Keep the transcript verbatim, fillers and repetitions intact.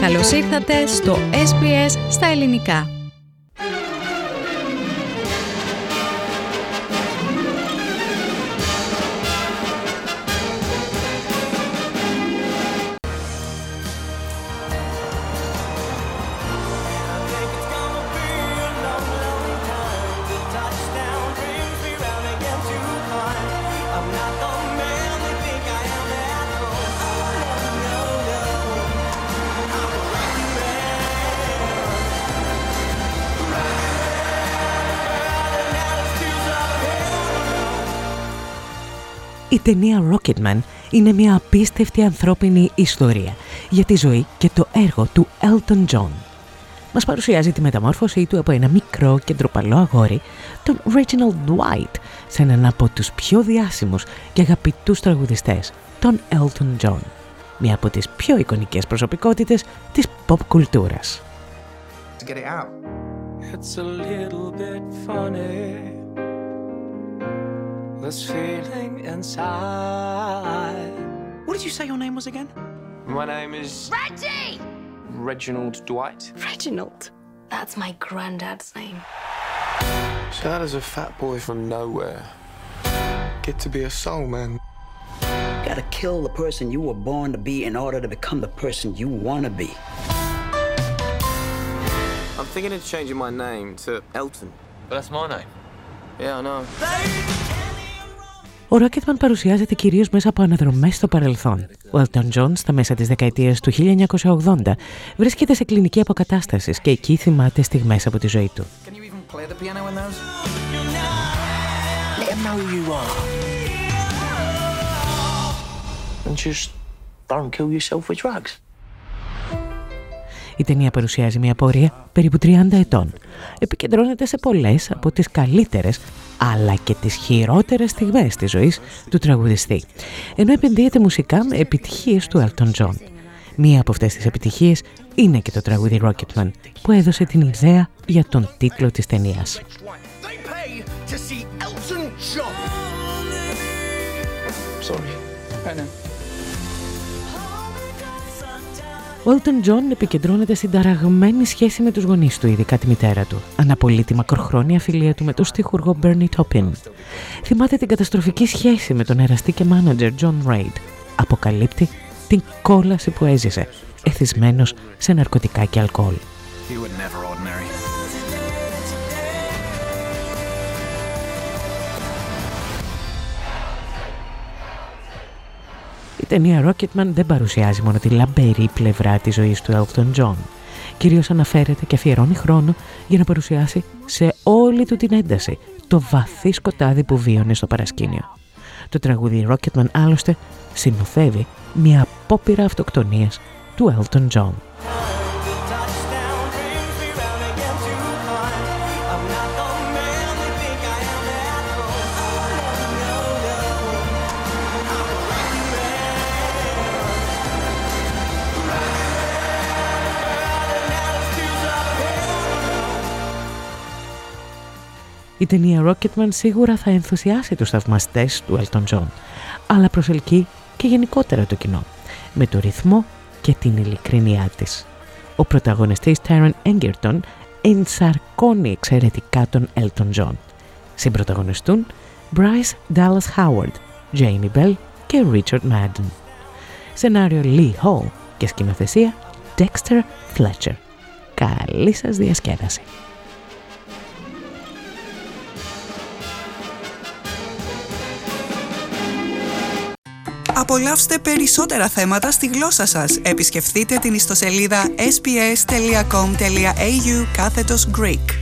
Καλώς ήρθατε στο ες μπι ες στα ελληνικά. Η ταινία Rocketman είναι μια απίστευτη ανθρώπινη ιστορία για τη ζωή και το έργο του Elton John. Μας παρουσιάζει τη μεταμόρφωσή του από ένα μικρό και ντροπαλό αγόρι, τον Reginald Dwight, σε έναν από τους πιο διάσημους και αγαπητούς τραγουδιστές, τον Elton John, μια από τις πιο εικονικές προσωπικότητες της pop κουλτούρας. It's a little bit funny, this feeling inside. What did you say your name was again? My name is... Reggie! Reginald Dwight. Reginald? That's my granddad's name. So how does a fat boy from nowhere get to be a soul man? You gotta kill the person you were born to be in order to become the person you want to be. I'm thinking of changing my name to Elton. But that's my name. Yeah, I know. Ο Rocketman παρουσιάζεται κυρίως μέσα από αναδρομές στο παρελθόν. Ο Elton John στα μέσα της δεκαετίας του χίλια εννιακόσια ογδόντα βρίσκεται σε κλινική αποκατάσταση και εκεί θυμάται στιγμές από τη ζωή του. Η ταινία παρουσιάζει μια πορεία περίπου τριάντα ετών. Επικεντρώνεται σε πολλές από τις καλύτερες αλλά και τις χειρότερες στιγμές της ζωής του τραγουδιστή, ενώ επενδύεται μουσικά με επιτυχίες του Elton John. Μία από αυτές τις επιτυχίες είναι και το τραγούδι Rocketman, που έδωσε την ιδέα για τον τίτλο της ταινίας. Ο Elton John επικεντρώνεται στην ταραγμένη σχέση με τους γονείς του, ειδικά τη μητέρα του. Αναπολύει τη μακροχρόνια φιλία του με τον στιχουργό Bernie Taupin. Θυμάται την καταστροφική σχέση με τον εραστή και μάνατζερ John Reid. Αποκαλύπτει την κόλαση που έζησε, εθισμένος σε ναρκωτικά και αλκοόλ. Η ταινία Rocketman δεν παρουσιάζει μόνο τη λαμπερή πλευρά της ζωής του Elton John. Κυρίως αναφέρεται και αφιερώνει χρόνο για να παρουσιάσει σε όλη του την ένταση το βαθύ σκοτάδι που βίωνε στο παρασκήνιο. Το τραγούδι Rocketman άλλωστε συνοδεύει μια απόπειρα αυτοκτονίας του Elton John. Η ταινία Rocketman σίγουρα θα ενθουσιάσει τους θαυμαστές του Elton John, αλλά προσελκύει και γενικότερα το κοινό, με το ρυθμό και την ειλικρίνειά της. Ο πρωταγωνιστής Taron Egerton ενσαρκώνει εξαιρετικά τον Elton John. Συμπρωταγωνιστούν Bryce Dallas Howard, Jamie Bell και Richard Madden. Σενάριο Lee Hall και σκηνοθεσία Dexter Fletcher. Καλή σας διασκέδαση! Απολαύστε περισσότερα θέματα στη γλώσσα σας. Επισκεφτείτε την ιστοσελίδα ες μπι ες τελεία κομ τελεία έι γιου κάθετος Greek.